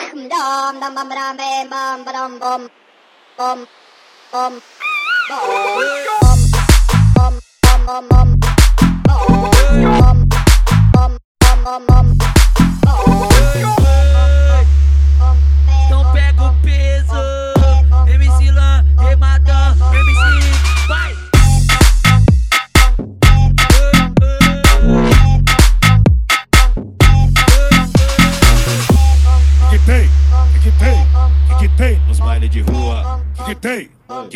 Então pega o peso, MC Lan, rematando, MC, vai! Que tem nos bailes de rua? Que tem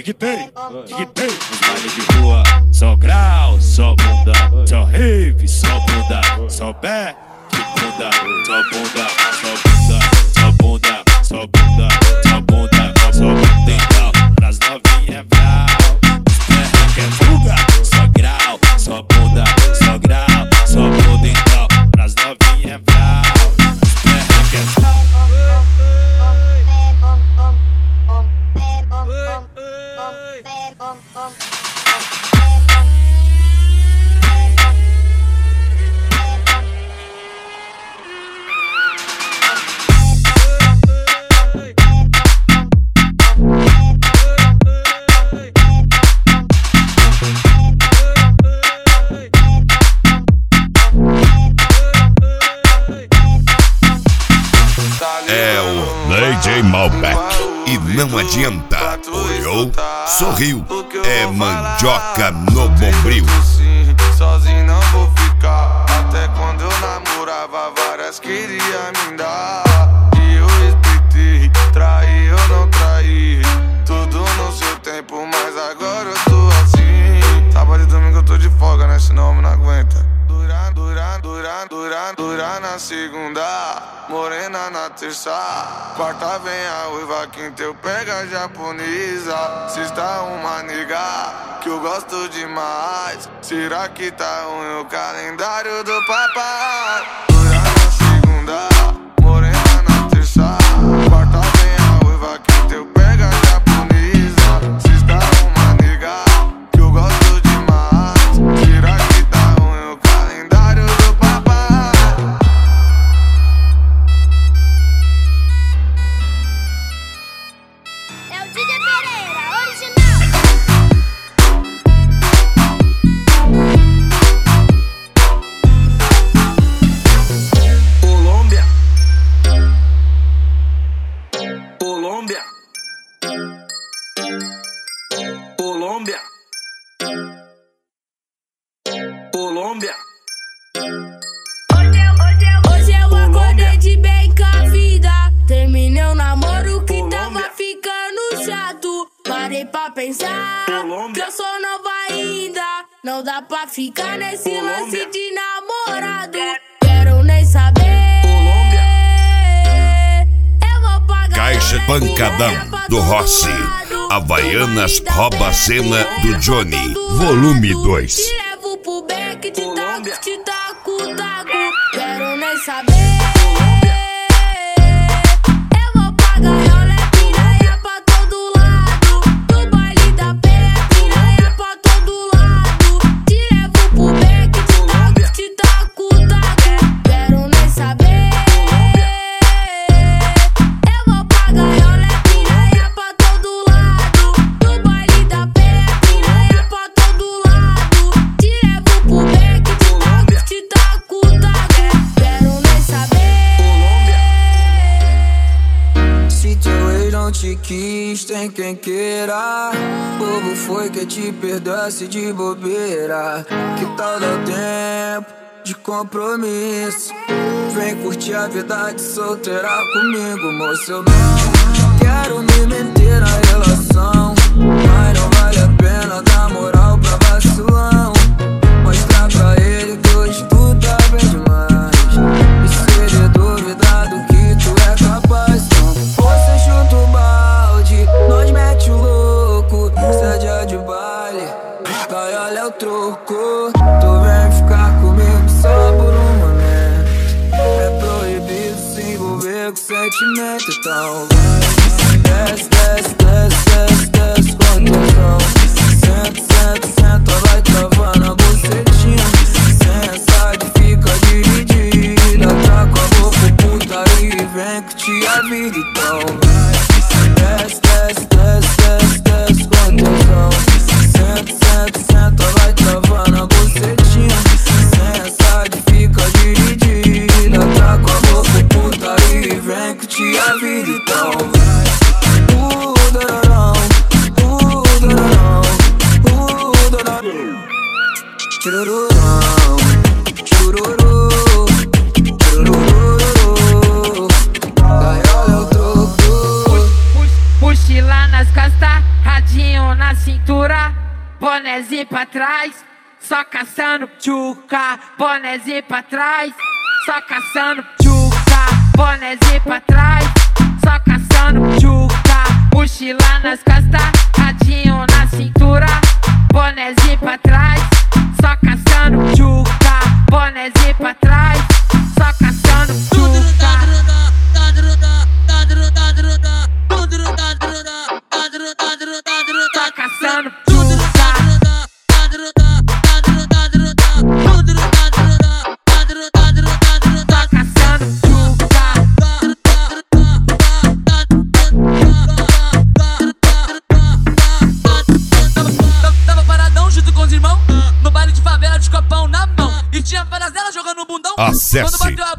nos bailes de rua? Só grau, só bunda, só rave, só bunda, só pé, que bunda, só bunda, só bunda, só bunda, só bunda, só bunda, só bunda, então, pras novinhas brau, que é fuga, só grau, só bunda, só grau, só bunda, então, pras novinhas brau, que é fuga. É o DJ Malbec. E não adianta. Olhou, sorriu. É mandioca no bombril. Sozinho não vou ficar. Até quando eu namorava, várias queria me dar. E eu respeitei, traí eu não traí. Tudo no seu tempo, mas agora eu tô assim. Sábado e domingo eu tô de folga, né? Senão eu não aguenta. Dura na segunda, morena na terça. Quarta vem a uiva, quinta eu pego a japonesa. Sexta uma nega que eu gosto demais. Será que tá ruim o calendário do papai? Dura na segunda, morena na terça. Quarta vem a uiva, quinta eu pego a japonesa. Sexta uma nega que eu gosto demais. Será que tá ruim o calendário do papai? É o DJ Pereira, original. Colômbia, Colômbia, Colômbia, Colômbia. Hoje eu acordei de bem com a vida. Terminei o namoro que tava ficando chato. Parei pra pensar que eu sou nova ainda. Não dá pra ficar nesse lance de namorado. Quero nem saber. Eu vou pagar. Caixa Pancadão do Rossi. Havaianas rouba a cena do Johnny. Volume 2. Te levo pro beck, te taco, taco. Quero nem saber. Eu vou pagar, olha piranha pra todo lado. No baile da pé, piranha pra todo lado. Te levo pro beck, te taco, taco. Quero nem saber. Eu vou pagar, olha piranha pra todo lado. No baile da pé, piranha pra todo lado. Te levo pro beck, te taco, taco. Quero nem saber. Se teu ex não te quis, tem quem queira. Bobo foi que te perdoasse de bobeira. Que tal dar tempo de compromisso? Vem curtir a vida de solteira comigo, moço. Eu não quero me meter na relação, mas não vale a pena dar moral pra vacilão. Mostrar pra ele que hoje tu tá bem demais. E se ele duvidar do que tu é capaz, então você chuta o balde, nós mete o louco. Se é dia de baile, vai, olha o troco. Tu vem ficar comigo só por um momento. É proibido se envolver com sentimento, então vai. Desce, desce, desce, desce, desce com tesão. Senta, senta, senta, vai travando a bucetinha. Sensa que fica dividida. Tá com a boca puta e vem que curtir a vida, então vai. Desce, desce, desce, desce, desce com tesão. Senta, senta, senta, vai travando a bucetinha. Sensa que fica dividida, tá com a boca puta e vem curtir a vida, então vai. Dararão, dararão, churururão, chururu, chururu. Gaiola é o troco. Mochila nas costas, radinho na cintura, bonezinho pra trás, só caçando tchuca. Bonezinho pra trás, só caçando tchuca. Bonezinho pra trás, só caçando tchuca. Mochila nas costas, radinho na cintura, bonezinho pra trás, só caçando tchuca. Bonezinho pra trás, só caçando tchuca. Só caçando tchuca. Acesse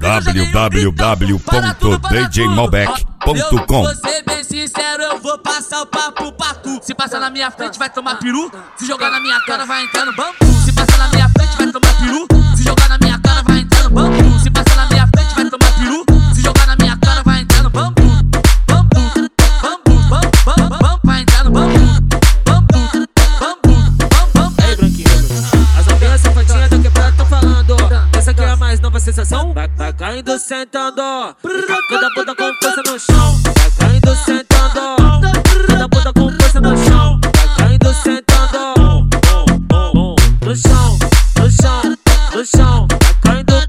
www.djmalbec.com. Vou ser bem sincero, eu vou passar o papo pra tu. Se passar na minha frente vai tomar peru, se jogar na minha cara vai entrar no bambu. Se passar na minha frente vai tomar peru, se jogar na minha cara vai entrar no bambu. Se passar na minha frente vai tomar peru, se jogar na minha cara vai entrar no bambu. Bambu, bambu, bambu, bambu, vai entrar no bambu. Bambu, bambu, bambu. Ei, branquinho, as novinhas safadinhas da quebrada tão falando. Essa aqui é a mais nova sensação. Vai caindo sentando, cada bunda com força no chão. Vai caindo sentando, cada bunda com força no chão. Vai caindo sentando, no chão, no chão, no chão. Vai caindo